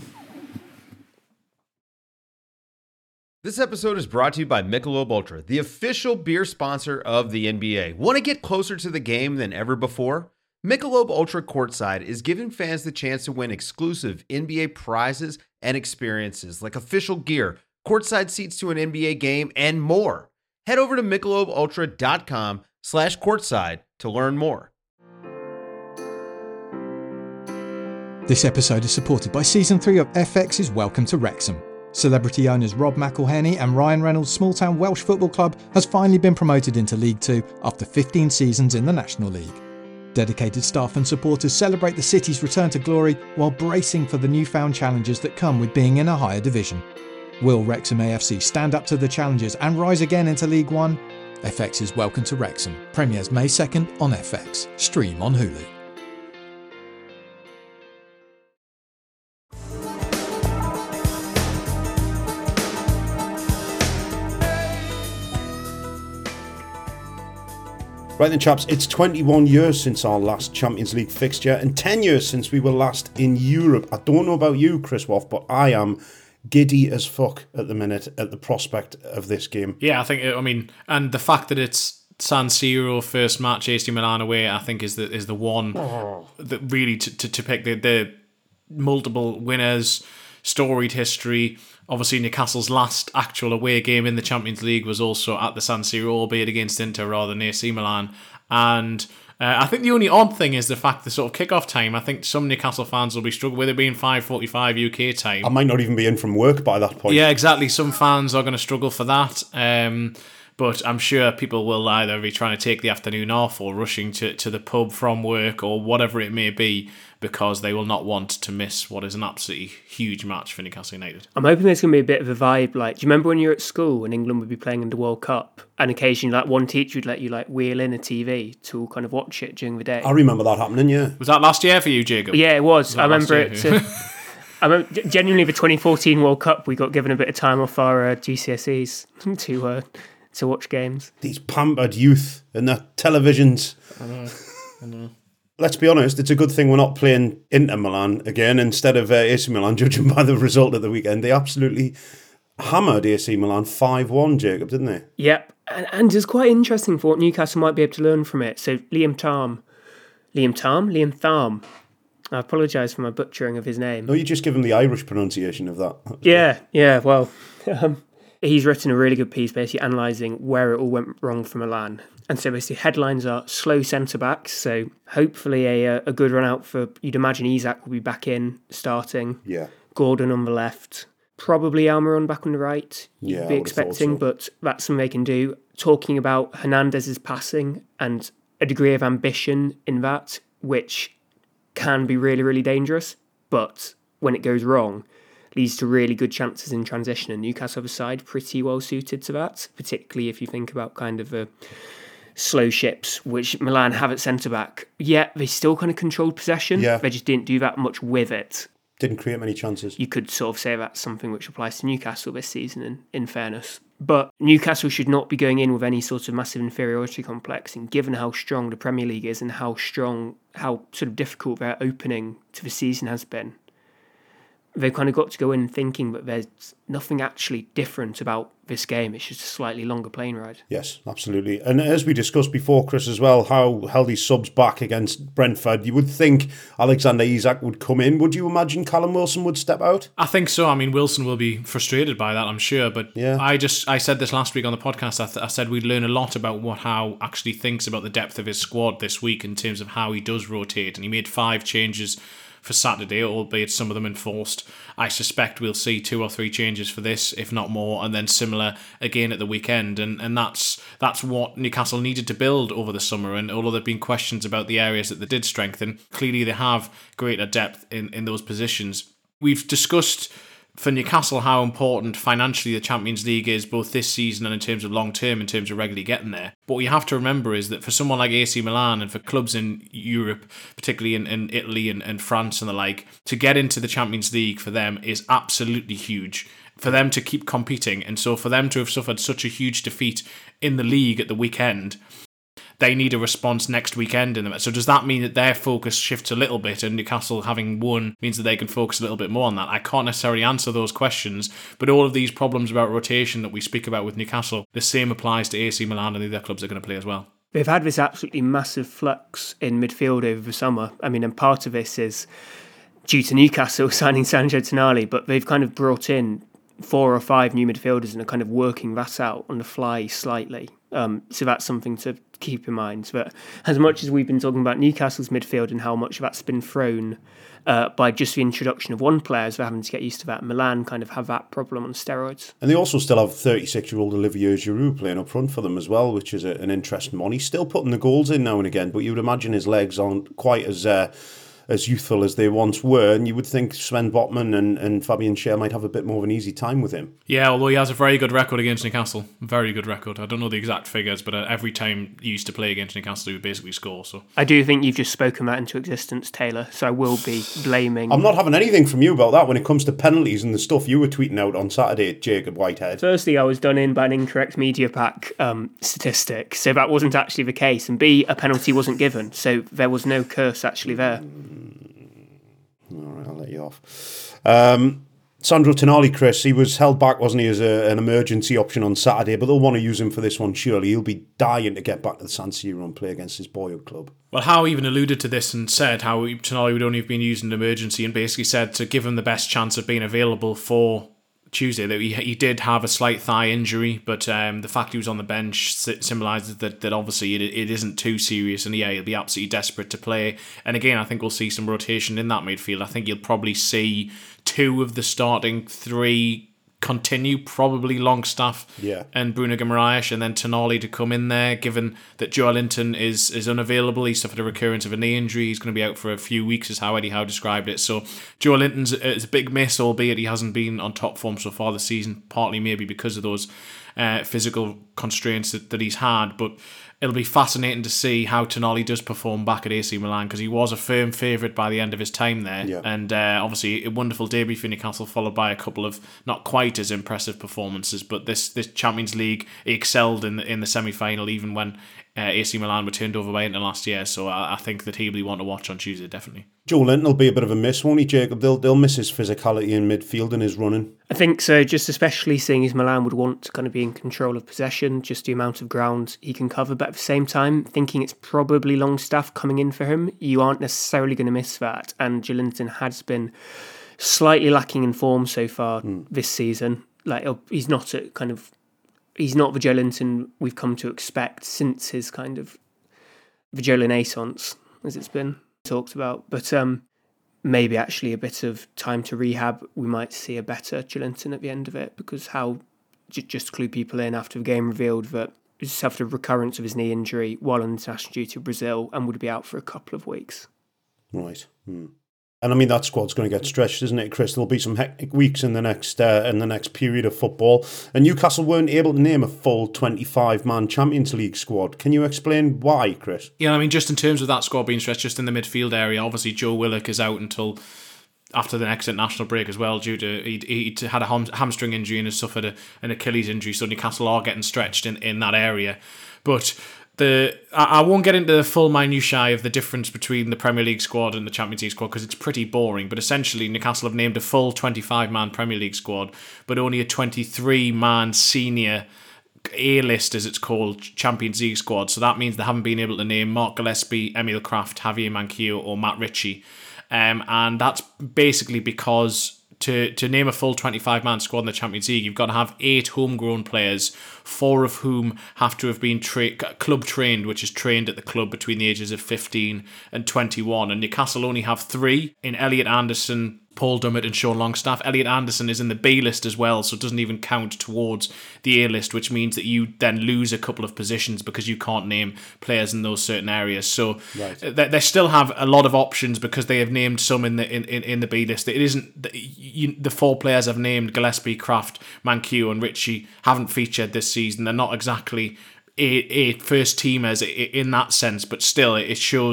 S14: This episode is brought to you by Michelob Ultra, the official beer sponsor of the NBA. Want to get closer to the game than ever before? Michelob Ultra Courtside is giving fans the chance to win exclusive NBA prizes and experiences like official gear, courtside seats to an NBA game, and more. Head over to MichelobUltra.com/courtside to learn more.
S15: This episode is supported by Season 3 of FX's Welcome to Wrexham. Celebrity owners Rob McElhenney and Ryan Reynolds' small-town Welsh football club has finally been promoted into League 2 after 15 seasons in the National League. Dedicated staff and supporters celebrate the city's return to glory while bracing for the newfound challenges that come with being in a higher division. Will Wrexham AFC stand up to the challenges and rise again into League 1? FX's Welcome to Wrexham premieres May 2nd on FX. Stream on Hulu.
S10: Right then, chaps, it's 21 years since our last Champions League fixture and 10 years since we were last in Europe. I don't know about you, Chris Woff, but I am giddy as fuck at the minute at the prospect of this game.
S11: Yeah, I think, and the fact that it's San Siro, first match, AC Milan away, I think is the one that really to pick the multiple winners, storied history. Obviously, Newcastle's last actual away game in the Champions League was also at the San Siro, albeit against Inter rather than AC Milan. And I think the only odd thing is the fact the sort of kick-off time. I think some Newcastle fans will be struggling with it being 5:45 UK time.
S10: I might not even be in from work by that point.
S11: Yeah, exactly. Some fans are going to struggle for that. But I'm sure people will either be trying to take the afternoon off or rushing to the pub from work or whatever it may be, because they will not want to miss what is an absolutely huge match for Newcastle United.
S12: I'm hoping there's going to be a bit of a vibe. Like, do you remember when you were at school when England would be playing in the World Cup and occasionally like one teacher would let you like wheel in a TV to kind of watch it during the day?
S10: I remember that happening, yeah.
S11: Was that last year for you, Jacob?
S12: Yeah, it was. I remember it. I remember genuinely the 2014 World Cup, we got given a bit of time off our GCSEs to watch games.
S10: These pampered youth and their televisions.
S11: I know.
S10: Let's be honest, it's a good thing we're not playing Inter Milan again instead of AC Milan, judging by the result of the weekend. They absolutely hammered AC Milan 5-1, Jacob, didn't they?
S12: Yep. And it's quite interesting for what Newcastle might be able to learn from it. So Liam Tham. I apologise for my butchering of his name.
S10: No, you just give him the Irish pronunciation of that.
S12: Yeah, well... he's written a really good piece basically analysing where it all went wrong for Milan. And so basically headlines are slow centre-backs, so hopefully a good run out for, you'd imagine Isak will be back in, starting.
S10: Yeah.
S12: Gordon on the left. Probably Almiron back on the right,
S10: you'd
S12: be expecting, but that's something they can do. Talking about Hernandez's passing and a degree of ambition in that, which can be really, really dangerous, but when it goes wrong, leads to really good chances in transition, and Newcastle have a side pretty well suited to that, particularly if you think about kind of the slow ships, which Milan have at centre-back. Yeah, they still kind of controlled possession.
S10: Yeah.
S12: They just didn't do that much with it.
S10: Didn't create many chances.
S12: You could sort of say that's something which applies to Newcastle this season, in fairness. But Newcastle should not be going in with any sort of massive inferiority complex, and given how strong the Premier League is and how sort of difficult their opening to the season has been, they've kind of got to go in thinking that there's nothing actually different about this game. It's just a slightly longer plane ride.
S10: Yes, absolutely. And as we discussed before, Chris, as well, how held his subs back against Brentford, you would think Alexander Isak would come in. Would you imagine Callum Wilson would step out?
S11: I think so. I mean, Wilson will be frustrated by that, I'm sure. But yeah. I said this last week on the podcast. I said we'd learn a lot about what Howe actually thinks about the depth of his squad this week in terms of how he does rotate. And he made 5 changes for Saturday, albeit some of them enforced. I suspect we'll see 2 or 3 changes for this, if not more, and then similar again at the weekend. And that's what Newcastle needed to build over the summer. And although there have been questions about the areas that they did strengthen, clearly they have greater depth in those positions. We've discussed for Newcastle how important financially the Champions League is, both this season and in terms of long term, in terms of regularly getting there. But what you have to remember is that for someone like AC Milan and for clubs in Europe, particularly in Italy and France and the like, to get into the Champions League for them is absolutely huge. For them to keep competing, and so for them to have suffered such a huge defeat in the league at the weekend, they need a response next weekend in them. So does that mean that their focus shifts a little bit, and Newcastle having won means that they can focus a little bit more on that? I can't necessarily answer those questions, but all of these problems about rotation that we speak about with Newcastle, the same applies to AC Milan and the other clubs that are going to play as well.
S12: They've had this absolutely massive flux in midfield over the summer. I mean, and part of this is due to Newcastle signing Sandro Tonali, but they've kind of brought in 4 or 5 new midfielders and are kind of working that out on the fly slightly. So that's something to keep in mind. But as much as we've been talking about Newcastle's midfield and how much that's been thrown by just the introduction of one player, as they're having to get used to that, Milan kind of have that problem on steroids.
S10: And they also still have 36-year-old Olivier Giroud playing up front for them as well, which is an interesting one. He's still putting the goals in now and again, but you would imagine his legs aren't quite as youthful as they once were, and you would think Sven Botman and Fabian Schär might have a bit more of an easy time with him.
S11: Yeah, although he has a very good record against Newcastle. Very good record. I don't know the exact figures, but every time he used to play against Newcastle, he would basically score. So
S12: I do think you've just spoken that into existence, Taylor, so I will be blaming...
S10: I'm not having anything from you about that when it comes to penalties and the stuff you were tweeting out on Saturday, Jacob Whitehead.
S12: Firstly, I was done in by an incorrect media pack statistic, so that wasn't actually the case. And B, a penalty wasn't given, so there was no curse actually there.
S10: All right, I'll let you off. Sandro Tonali, Chris, he was held back, wasn't he, as an emergency option on Saturday, but they'll want to use him for this one, surely. He'll be dying to get back to the San Siro and play against his boyhood club.
S11: Well, Howe even alluded to this and said how Tonali would only have been used in emergency, and basically said to give him the best chance of being available for Tuesday, that he did have a slight thigh injury, but the fact he was on the bench symbolises that obviously it isn't too serious, and yeah, he'll be absolutely desperate to play. And again, I think we'll see some rotation in that midfield. I think you'll probably see 2 of the starting 3 continue, probably Longstaff and Bruno Guimaraes, and then Tonali to come in there, given that Joelinton is unavailable. He suffered a recurrence of a knee injury. He's going to be out for a few weeks, is how Eddie Howe described it. So Joelinton's a big miss, albeit he hasn't been on top form so far this season, partly maybe because of those physical constraints that he's had. But it'll be fascinating to see how Tonali does perform back at AC Milan, because he was a firm favourite by the end of his time there. Yeah. And obviously a wonderful debut for Newcastle, followed by a couple of not quite as impressive performances. But this Champions League, he excelled in the semi-final, even when AC Milan were turned over by Inter last year. So I think that he'll be one to watch on Tuesday, definitely.
S10: Joelinton will be a bit of a miss, won't he, Jacob? They'll miss his physicality in midfield and his running.
S12: I think so, just especially seeing as Milan would want to kind of be in control of possession, just the amount of ground he can cover. But at the same time, thinking it's probably Longstaff coming in for him, you aren't necessarily going to miss that. And Joelinton has been slightly lacking in form so far this season. Like, he's not the Joelinton we've come to expect since his kind of Renaissance, as it's been talked about. But maybe actually a bit of time to rehab, we might see a better Joelinton at the end of it, because how just to clue people in, after the game revealed that he just suffered a recurrence of his knee injury while on international duty to Brazil and would be out for a couple of weeks.
S10: Right. And I mean, that squad's going to get stretched, isn't it, Chris? There'll be some hectic weeks in the next period of football. And Newcastle weren't able to name a full 25-man Champions League squad. Can you explain why, Chris?
S11: Yeah, I mean, just in terms of that squad being stretched, just in the midfield area, obviously Joe Willock is out until after the next international break as well, due to he had a hamstring injury and has suffered an Achilles injury. So Newcastle are getting stretched in that area. But I won't get into the full minutiae of the difference between the Premier League squad and the Champions League squad, because it's pretty boring. But essentially, Newcastle have named a full 25-man Premier League squad, but only a 23-man senior A-list, as it's called, Champions League squad. So that means they haven't been able to name Mark Gillespie, Emil Kraft, Javier Manquillo or Matt Ritchie. And that's basically because to name a full 25-man squad in the Champions League, you've got to have 8 homegrown players, 4 of whom have to have been club trained, which is trained at the club between the ages of 15 and 21. And Newcastle only have 3 in Elliot Anderson, Paul Dummett and Sean Longstaff. Elliot Anderson is in the B list as well, so it doesn't even count towards the A list, which means that you then lose a couple of positions because you can't name players in those certain areas. So they still have a lot of options because they have named some in the B list. It isn't the 4 players I've named, Gillespie, Kraft, Manquillo and Ritchie, haven't featured this season. They're not exactly a first teamers in that sense, but still it shows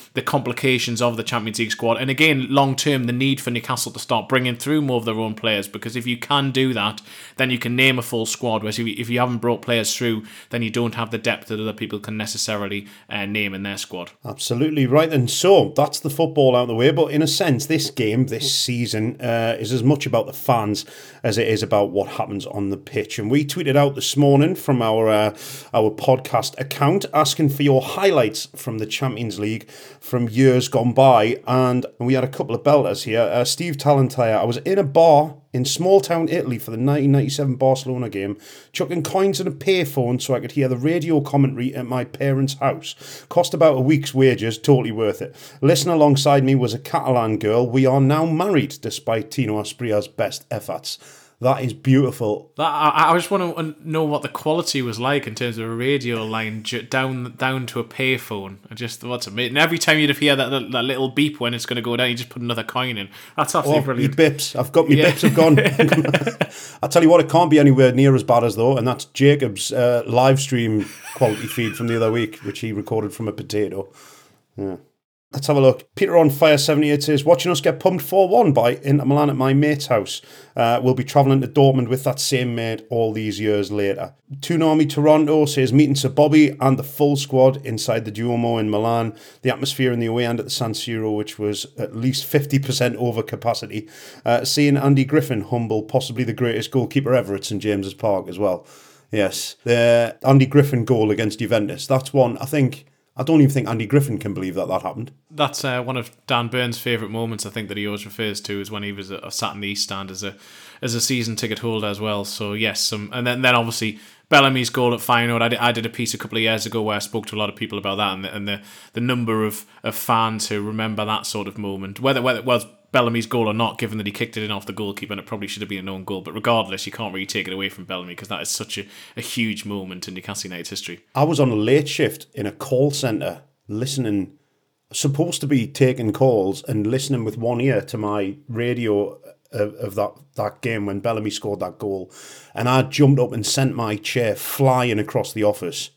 S11: the complications of the Champions League squad. And again, long term, the need for Newcastle to start bringing through more of their own players, because if you can do that, then you can name a full squad. Whereas if you haven't brought players through, then you don't have the depth that other people can necessarily name in their squad.
S10: Absolutely right. And so that's the football out of the way. But in a sense, this game, this season, is as much about the fans as it is about what happens on the pitch. And we tweeted out this morning from our podcast account asking for your highlights from the Champions League from years gone by. And we had a couple of belters here. Steve Talentire, I was in a bar in small town Italy for the 1997 Barcelona game, chucking coins in a payphone so I could hear the radio commentary at my parents' house. Cost about a week's wages, totally worth it. Listening alongside me was a Catalan girl. We are now married, despite Tino Aspria's best efforts. That is beautiful.
S11: I just want to know what the quality was like in terms of a radio line down to a payphone. I just thought it's amazing. And every time you'd hear that little beep when it's going to go down, you just put another coin in. That's absolutely brilliant.
S10: My bips. I've got my bips have gone. I'll tell you what, it can't be anywhere near as bad as though, and that's Jacob's live stream quality feed from the other week, which he recorded from a potato. Yeah. Let's have a look. Peter on Fire 78 says, watching us get pumped 4-1 by Inter Milan at my mate's house. We'll be travelling to Dortmund with that same mate all these years later. Toonami Toronto says, meeting Sir Bobby and the full squad inside the Duomo in Milan. The atmosphere in the away end at the San Siro, which was at least 50% over capacity. Seeing Andy Griffin humble possibly the greatest goalkeeper ever at St James's Park as well. Yes, the Andy Griffin goal against Juventus. That's one, I don't even think Andy Griffin can believe that happened.
S11: That's one of Dan Burns' favourite moments, I think, that he always refers to, is when he was sat in the East Stand as a season ticket holder as well. So yes, and then obviously Bellamy's goal at Feyenoord. I did a piece a couple of years ago where I spoke to a lot of people about that, and the number of fans who remember that sort of moment, whether it was Bellamy's goal or not, given that he kicked it in off the goalkeeper and it probably should have been a known goal. But regardless, you can't really take it away from Bellamy, because that is such a huge moment in Newcastle United's history.
S10: I was on a late shift in a call centre listening, supposed to be taking calls and listening with one ear to my radio of that game when Bellamy scored that goal. And I jumped up and sent my chair flying across the office,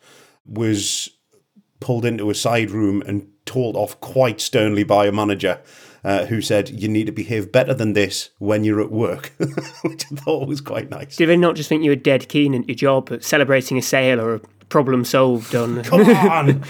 S10: was pulled into a side room and told off quite sternly by a manager who said, you need to behave better than this when you're at work, which I thought was quite nice.
S12: Did they not just think you were dead keen at your job, at celebrating a sale or a problem solved on...
S10: Come on!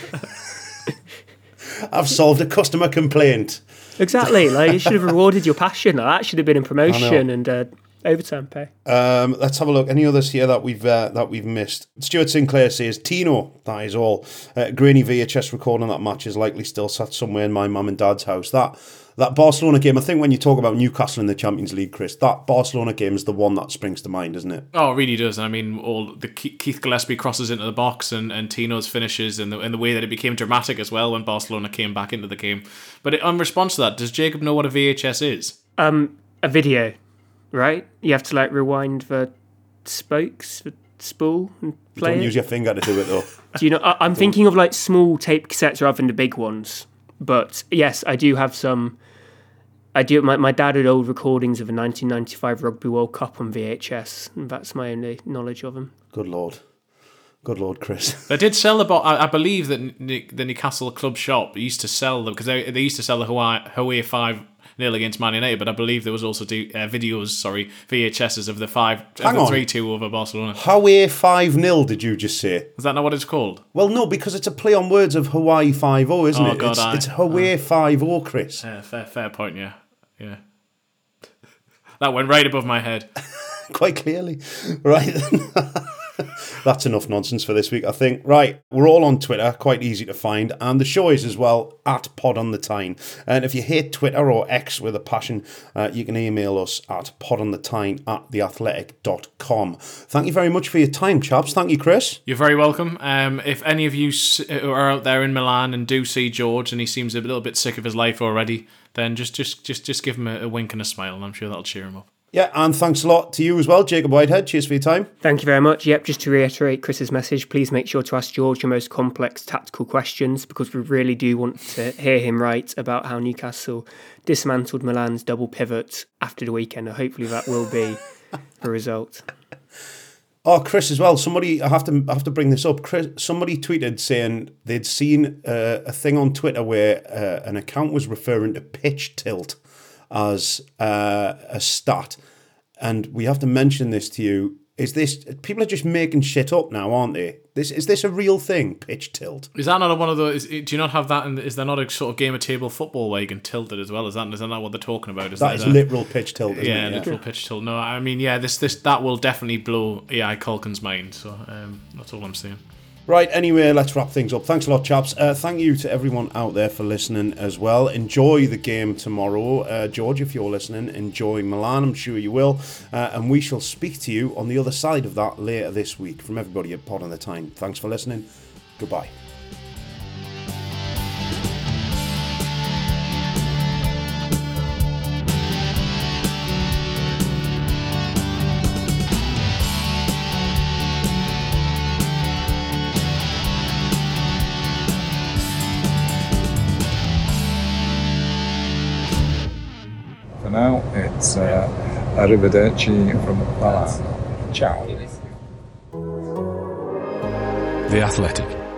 S10: I've solved a customer complaint.
S12: Exactly. Like, you should have rewarded your passion. That should have been in promotion and overtime pay.
S10: Let's have a look. Any others here that we've missed? Stuart Sinclair says, Tino, that is all. Grainy VHS recording that match is likely still sat somewhere in my mum and dad's house. That Barcelona game, I think when you talk about Newcastle in the Champions League, Chris, that Barcelona game is the one that springs to mind, isn't it?
S11: Oh, it really does. I mean, all the Keith Gillespie crosses into the box and Tino's finishes, and the way that it became dramatic as well when Barcelona came back into the game. But in response to that, does Jacob know what a VHS is?
S12: A video, right? You have to rewind the spokes, the spool, and play
S10: Don't use your finger to do it though.
S12: Do you know? I'm thinking of small tape cassettes rather than the big ones. But yes, I do have some. My dad had old recordings of the 1995 Rugby World Cup on VHS, and that's my only knowledge of them.
S10: Good Lord, Chris.
S11: They did sell I believe that the Newcastle club shop used to sell them, because they used to sell the Hawaii 5-0 against Man United, but I believe there was also VHSs of the 3-2 over Barcelona.
S10: Hawaii 5-0, did you just say?
S11: Is that not what it's called?
S10: Well, no, because it's a play on words of Hawaii 5-0, isn't it?
S11: God,
S10: it's Hawaii 5-0, Chris.
S11: Fair point, yeah. That went right above my head.
S10: Quite clearly. Right. That's enough nonsense for this week, I think. Right, we're all on Twitter, quite easy to find, and the show is as well, at Pod on the Tyne. And if you hate Twitter or X with a passion, you can email us at podonthetyne@theathletic.com. Thank you very much for your time, chaps. Thank you, Chris.
S11: You're very welcome. If any of you are out there in Milan and do see George and he seems a little bit sick of his life already, then just give him a wink and a smile, and I'm sure that'll cheer him up.
S10: Yeah, and thanks a lot to you as well, Jacob Whitehead. Cheers for your time.
S12: Thank you very much. Yep, just to reiterate Chris's message, please make sure to ask George your most complex tactical questions, because we really do want to hear him write about how Newcastle dismantled Milan's double pivot after the weekend, and hopefully that will be the result.
S10: Oh, Chris as well. Somebody, I have to bring this up. Chris, somebody tweeted saying they'd seen a thing on Twitter where an account was referring to pitch tilt as a stat, and we have to mention this to you. Is this, people are just making shit up now, aren't they? Is this a real thing, pitch tilt?
S11: Is that not one of those? Do you not have that? Is there not a sort of game of table football where you can tilt it as well? Is that not what they're talking about?
S10: That is literal pitch tilt, isn't it?
S11: Literal pitch tilt. No, I mean, that will definitely blow AI Culkin's mind. So that's all I'm saying.
S10: Right, anyway, let's wrap things up. Thanks a lot, chaps. Thank you to everyone out there for listening as well. Enjoy the game tomorrow. George, if you're listening, enjoy Milan. I'm sure you will. And we shall speak to you on the other side of that later this week. From everybody at Pod on the Tyne, thanks for listening. Goodbye.
S3: Now it's arrivederci from Milan. Ciao.
S2: The Athletic.